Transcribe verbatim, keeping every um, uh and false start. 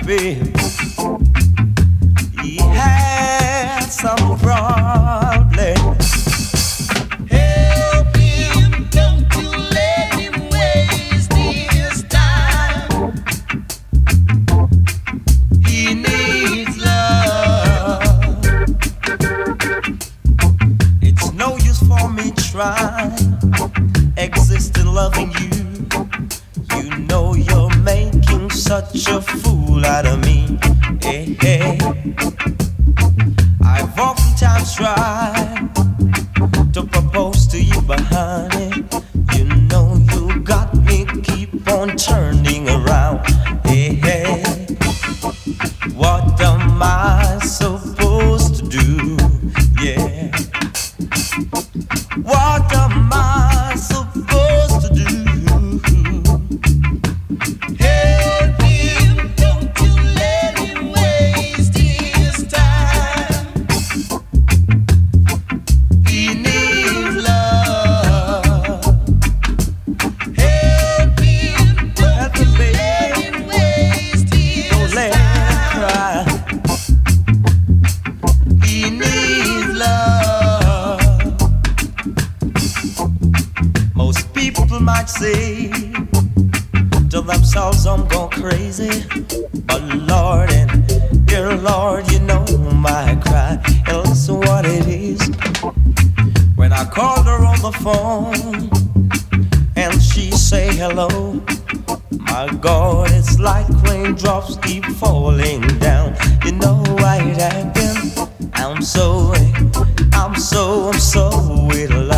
baby, he had some problem. Help him, don't you let him waste his time. He needs love. It's no use for me trying, existing, loving you. You know you're making such a fool out of me. Hey, hey. I've oftentimes tried to propose to you, but honey, you know you got me keep on turning around. Hey, hey. What am I supposed to do? Yeah. What am I supposed to do? Help him, don't you let him waste his time. He needs love. Help him, don't you let him waste his time. Don't let him cry. He needs love. Most people might say to themselves, I'm gone crazy, but Lord and dear Lord, you know my cry. And listen what it is. When I called her on the phone and she say hello, my God, it's like raindrops keep falling down. You know why it happened? I'm so, I'm so, I'm so in love.